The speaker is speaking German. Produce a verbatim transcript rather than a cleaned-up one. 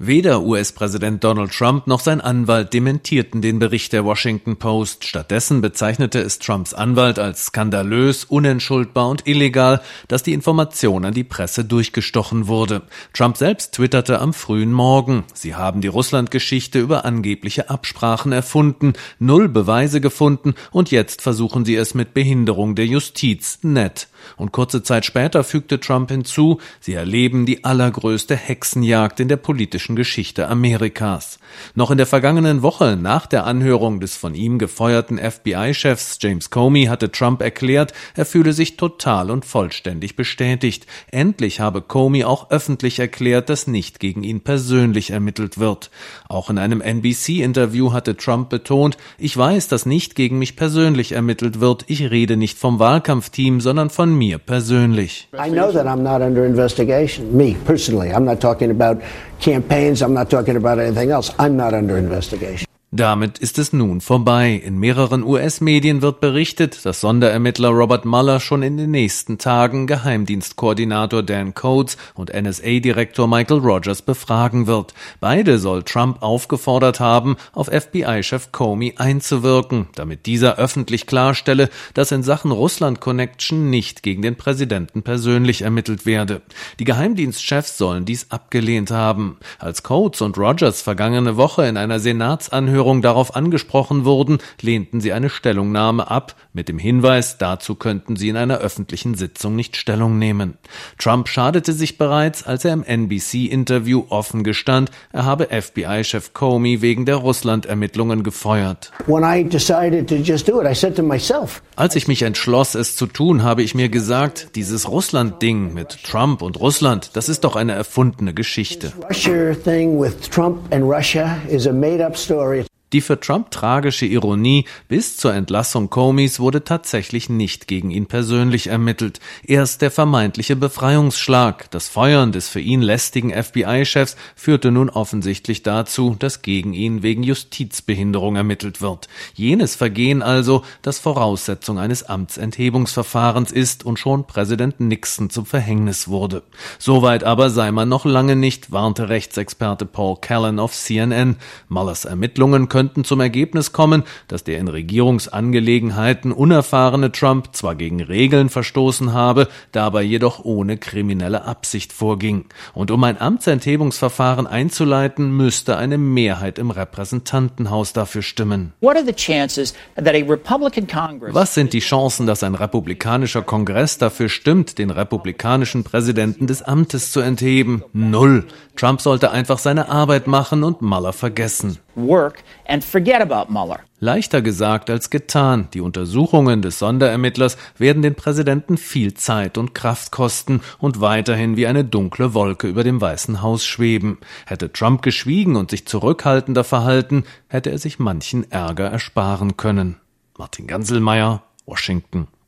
Weder U S-Präsident Donald Trump noch sein Anwalt dementierten den Bericht der Washington Post. Stattdessen bezeichnete es Trumps Anwalt als skandalös, unentschuldbar und illegal, dass die Information an die Presse durchgestochen wurde. Trump selbst twitterte am frühen Morgen: Sie haben die Russland-Geschichte über angebliche Absprachen erfunden, null Beweise gefunden und jetzt versuchen sie es mit Behinderung der Justiz. Nett. Und kurze Zeit später fügte Trump hinzu: Sie erleben die allergrößte Hexenjagd in der politischen Geschichte Amerikas. Noch in der vergangenen Woche, nach der Anhörung des von ihm gefeuerten F B I-Chefs James Comey, hatte Trump erklärt, er fühle sich total und vollständig bestätigt. Endlich habe Comey auch öffentlich erklärt, dass nicht gegen ihn persönlich ermittelt wird. Auch in einem N B C-Interview hatte Trump betont: Ich weiß, dass nicht gegen mich persönlich ermittelt wird. Ich rede nicht vom Wahlkampfteam, sondern von mir persönlich. I know that I'm not under investigation. Me, personally. I'm not talking about campaigns. I'm not talking about anything else. I'm not under investigation. Damit ist es nun vorbei. In mehreren U S-Medien wird berichtet, dass Sonderermittler Robert Mueller schon in den nächsten Tagen Geheimdienstkoordinator Dan Coats und N S A-Direktor Michael Rogers befragen wird. Beide soll Trump aufgefordert haben, auf F B I-Chef Comey einzuwirken, damit dieser öffentlich klarstelle, dass in Sachen Russland-Connection nicht gegen den Präsidenten persönlich ermittelt werde. Die Geheimdienstchefs sollen dies abgelehnt haben. Als Coats und Rogers vergangene Woche in einer Senatsanhörung darauf angesprochen wurden, lehnten sie eine Stellungnahme ab, mit dem Hinweis, dazu könnten sie in einer öffentlichen Sitzung nicht Stellung nehmen. Trump schadete sich bereits, als er im N B C-Interview offen gestand, er habe F B I-Chef Comey wegen der Russland-Ermittlungen gefeuert. When I decided to just do it, I said to myself, Als ich mich entschloss, es zu tun, habe ich mir gesagt, dieses Russland-Ding mit Trump und Russland, das ist doch eine erfundene Geschichte. Russia thing with Trump and Russia is a made-up story. Die für Trump tragische Ironie: Bis zur Entlassung Comeys wurde tatsächlich nicht gegen ihn persönlich ermittelt. Erst der vermeintliche Befreiungsschlag, das Feuern des für ihn lästigen F B I-Chefs, führte nun offensichtlich dazu, dass gegen ihn wegen Justizbehinderung ermittelt wird. Jenes Vergehen also, das Voraussetzung eines Amtsenthebungsverfahrens ist und schon Präsident Nixon zum Verhängnis wurde. Soweit aber sei man noch lange nicht, warnte Rechtsexperte Paul Callan auf C N N. Muellers Ermittlungen könnten zum Ergebnis kommen, dass der in Regierungsangelegenheiten unerfahrene Trump zwar gegen Regeln verstoßen habe, dabei jedoch ohne kriminelle Absicht vorging. Und um ein Amtsenthebungsverfahren einzuleiten, müsste eine Mehrheit im Repräsentantenhaus dafür stimmen. What are the chances that a Republican Congress Was sind die Chancen, dass ein republikanischer Kongress dafür stimmt, den republikanischen Präsidenten des Amtes zu entheben? Null. Trump sollte einfach seine Arbeit machen und Mueller vergessen. work and forget about Mueller? Leichter gesagt als getan. Die Untersuchungen des Sonderermittlers werden den Präsidenten viel Zeit und Kraft kosten und weiterhin wie eine dunkle Wolke über dem Weißen Haus schweben. Hätte Trump geschwiegen und sich zurückhaltender verhalten, hätte er sich manchen Ärger ersparen können. Martin Ganselmeier, Washington.